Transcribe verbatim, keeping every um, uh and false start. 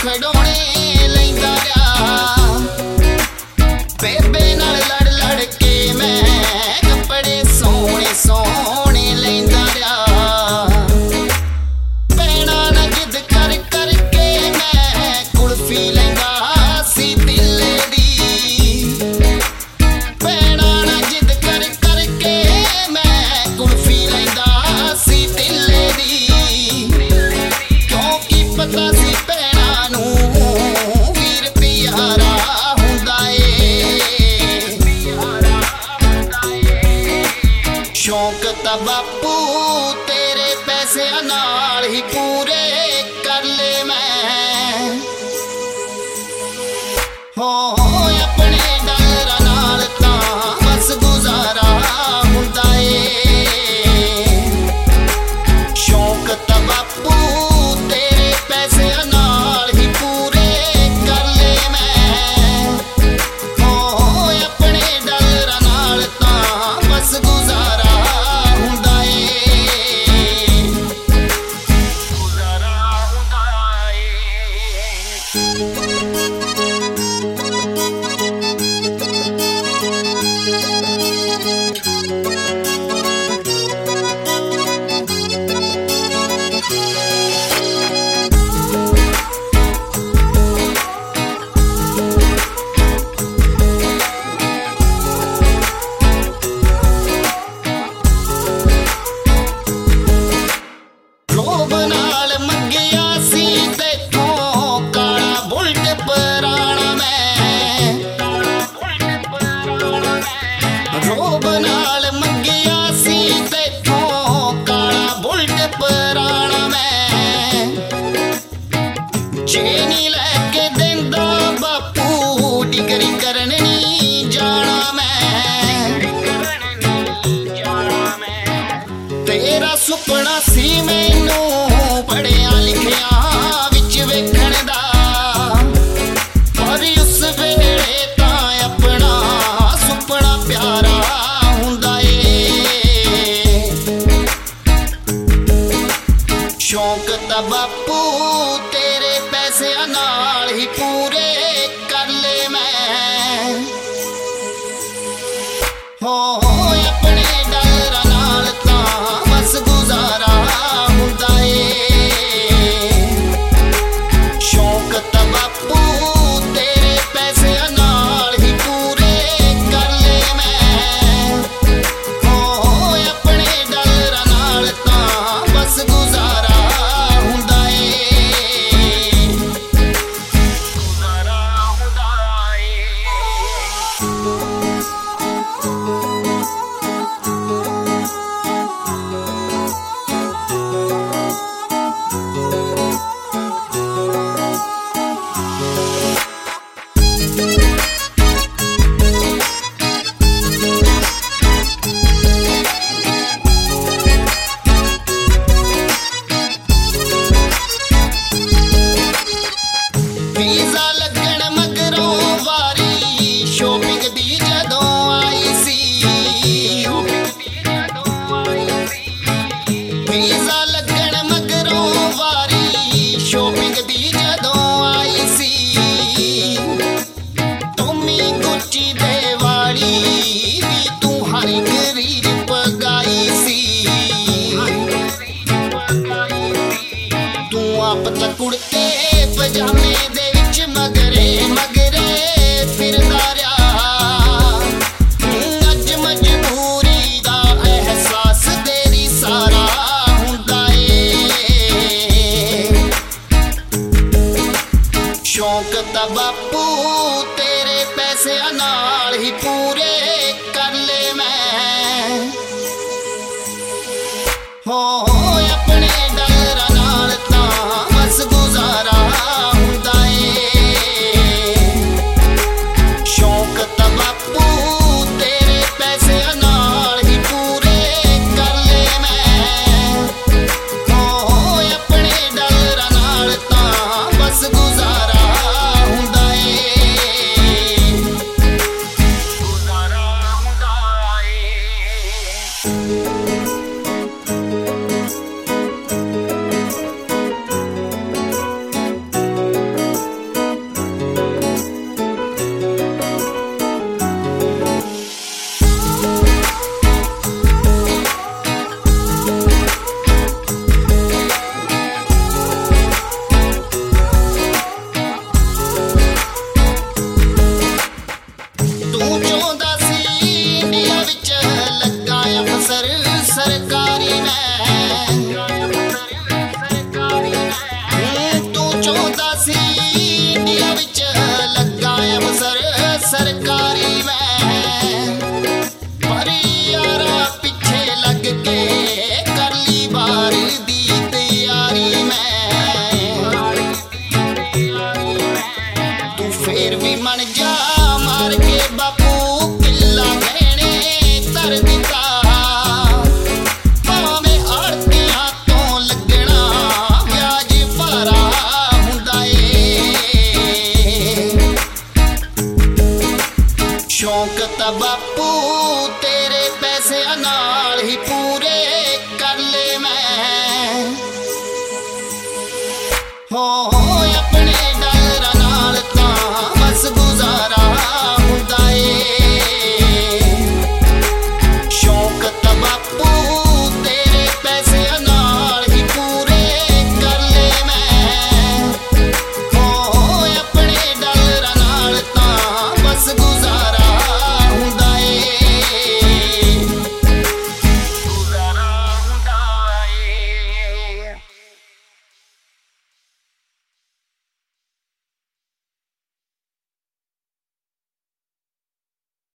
ਖਡੋਣੇ ਲੈਂਦਾ ਰਿਹਾ। ਬੇਬੇ ਨਾਲ ਲੜ ਲੜ ਕੇ ਮੈਂ ਕੱਪੜੇ ਸੋਹਣੇ ਸੋਹਣੇ ਲੈਂਦਾ ਰਿਹਾ। ਭੈਣਾਂ ਨਾਲ ਜਿੱਦ ਕਰ ਕਰਕੇ ਮੈਂ ਕੁਲਫੀ ਲੈਂਦਾ ਸੀ ਤਿੱਲੇ ਦੀ। ਭੈਣਾਂ ਨਾਲ ਜਿੱਦ ਕਰ ਕਰਕੇ ਮੈਂ ਕੁਲਫੀ ਲੈਂਦਾ ਸੀ ਤਿੱਲੇ ਦੀ। ਕਿਉਂਕਿ ਪਤਾ ਸੀ ਭੈਣਾਂ ਨੂੰ ਵੀਰ ਪਿਆਰਾ ਹੁੰਦਾ ਏ। ਸ਼ੌਂਕ ਤਾਂ ਬਾਪੂ ਤੇਰੇ ਪੈਸਿਆਂ ਨਾਲ ਹੀ ਪੂਰੇ ਕਰ ਲੈ ਮੈਂ। ਹੋ ਆਪਣੇ ਡਾਲਰਾਂ ਨਾਲ ਤਾਂ ਬਸ ਗੁਜ਼ਾਰਾ ਹੁੰਦਾ ਏ। ਸ਼ੌਂਕ ਤਾਂ ਬਾਪੂ ਤੇਰੇ ਪੈਸਿਆਂ ਨਾਲ ਹੀ ਪੂਰੇ ਕਰ ਲੈ ਮੈਂ। ਹੋ ਆਪਣੇ ਡਾਲਰਾਂ ਨਾਲ ਤਾਂ ਬਸ ਗੁਜ਼ਾਰਾ ਹੁੰਦਾ ਏ। ਗੁਜ਼ਾਰਾ ਹੁੰਦਾ ਏ। ਰੋਬ ਨਾਲ ਮੰਗਿਆ ਸੀ ਤੇਥੋਂ ਕਾਲਾ ਬੁਲਟ ਪੁਰਾਣਾ ਮੈਂ। ਰੋਬ ਨਾਲ ਮੰਗਿਆ ਸੀ ਤੇਥੋਂ ਕਾਲਾ ਬੁਲਟ ਪੁਰਾਣਾ ਮੈਂ। ਜੇ ਨੀ ਲੈ ਕੇ ਦਿੰਦਾ ਬਾਪੂ ਡਿਗਰੀ ਕਰਨ ਨੀ ਜਾਣਾ ਮੈਂ। ਤੇਰਾ ਸੁਪਨਾ ਸੀ ਮੈਨੂੰ ਪੜ੍ਹਿਆ ਲਿਖਿਆ ਵਿੱਚ ਵੇਖਣ ਦਾ। ਪਰ ਉਸ ਵੇਲੇ ਤਾਂ ਆਪਣਾ ਸੁਪਨਾ ਪਿਆਰਾ ਹੁੰਦਾ ਏ। ਸ਼ੌਂਕ ਤਾਂ ਬਾਪੂ ਤੇਰੇ ਪੈਸਿਆਂ ਨਾਲ ਹੀ ਪੂਰੇ ਕਰ ਲੈ ਮੈਂ। ਹੋ ਆਪਣੇ ਡਾਲਰਾਂ ਨਾਲ ਤਾਂ ਬਸ ਗੁਜ਼ਾਰਾ ਹੁੰਦਾ ਏ। ਸ਼ੌਂਕ ਤਾਂ ਬਾਪੂ ਤੇਰੇ ਪੈਸਿਆਂ ਨਾਲ ਹੀ ਪੂਰੇ ਕਰ ਲੈ ਮੈਂ। ਹੋ ਆਪਣੇ ਡਾਲਰਾਂ ਨਾਲ ਤਾਂ ਬਸ ਗੁਜ਼ਾਰਾ ਹੁੰਦਾ ਏ। ਗੁਜ਼ਾਰਾ ਹੁੰਦਾ ਏ। ਵੀਜ਼ਾ ਲੱਗਣ ਮਗਰੋਂ ਵਾਰੀ ਸ਼ੋਪਿੰਗ ਦੀ ਜਦੋਂ ਆਈ ਸੀ। ਵੀਜ਼ਾ ਲੱਗਣ ਮਗਰੋਂ ਵਾਰੀ ਸ਼ੋਪਿੰਗ ਦੀ ਜਦੋਂ ਆਈ ਸੀ। ਤੁਮੀ ਗੁੱਚੀ ਦੇ ਵਾਲੀ ਵੀ ਤੂੰ ਹਰ ਇੱਕ ਰੀਝ ਪਗਾਈ ਸੀ। ਤੂੰ ਆਪ ਤਾਂ ਕੁੜਤੇ ਪਜਾਮੇ ਦੇ ਵਿੱਚ ਮਗਰੇ ਮਗਰੇ ਫਿਰਦਾ ਰਿਹਾ। ਅੱਜ ਮਜਬੂਰੀ ਦਾ ਅਹਿਸਾਸ ਤੇਰੀ ਸਾਰਾ ਹੁੰਦਾ ਏ। ਸ਼ੌਂਕ ਤਾਂ ਬਾਪੂ ਤੇਰੇ ਪੈਸਿਆਂ ਨਾਲ ਹੀ ਪੂਰੇ